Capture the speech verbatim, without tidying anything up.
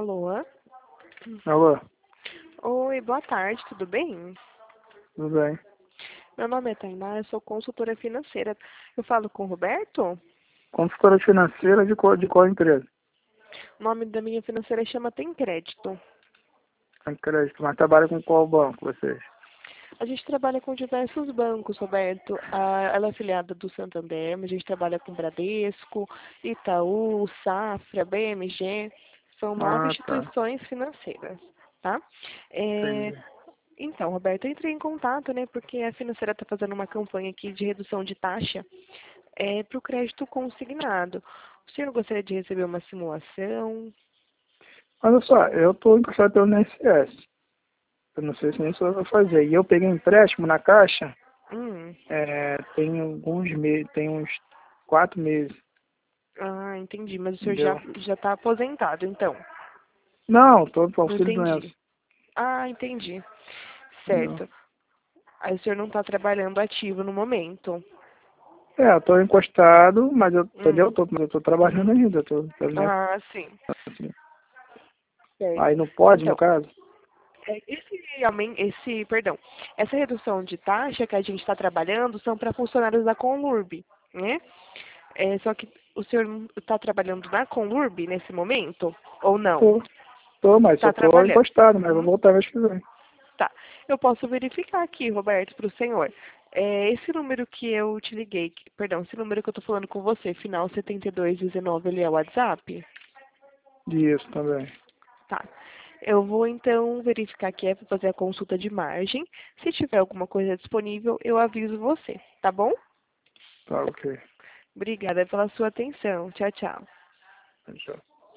Alô? Alô, Oi, boa tarde, tudo bem? tudo bem? Meu nome é Tainá, eu sou consultora financeira. Eu falo com o Roberto? Consultora financeira de qual, de qual empresa? O nome da minha financeira chama Tem Crédito. Tem crédito, mas trabalha com qual banco vocês? A gente trabalha com diversos bancos, Roberto. Ah, ela é afiliada do Santander, mas a gente trabalha com Bradesco, Itaú, Safra, B M G. São nove Ah, tá. instituições financeiras, tá? É, Entendi. Então, Roberto, eu entrei em contato, né, porque a financeira está fazendo uma campanha aqui de redução de taxa é, para o crédito consignado. O senhor gostaria de receber uma simulação? Olha só, eu estou emprestado pelo I N S S. Eu não sei se nem isso eu vou fazer. E eu peguei um empréstimo na Caixa, Hum, é, tem alguns meses, tem uns quatro meses, ah, entendi. Mas o senhor já entendeu? já está aposentado, então? Não, estou com Não auxílio doença, entendi. Ah, entendi. entendeu? Certo. Aí o senhor não está trabalhando ativo no momento? É, eu estou encostado, mas eu, entendeu? Eu Hum. tô, mas eu estou trabalhando ainda, eu tô, pelo menos, Ah, sim. assim. Certo. Aí não pode, no Então, caso? é, esse, aumen- esse, perdão, essa redução de taxa que a gente está trabalhando são para funcionários da Conlurb, né? É, só que o senhor está trabalhando na Conlurb nesse momento? Ou não? Tô, tô, mas eu Está estou trabalhando. encostado, mas eu vou Uhum. voltar mês que vem. Tá. Eu posso verificar aqui, Roberto, para o senhor. É, esse número que eu te liguei, que- perdão, esse número que eu estou falando com você, final setenta e dois dezenove, ele é o WhatsApp? Isso também. Tá. Eu vou então verificar aqui é para fazer a consulta de margem. Se tiver alguma coisa disponível, eu aviso você, tá bom? Tá, ok. Obrigada pela sua atenção. Tchau, tchau. Tchau.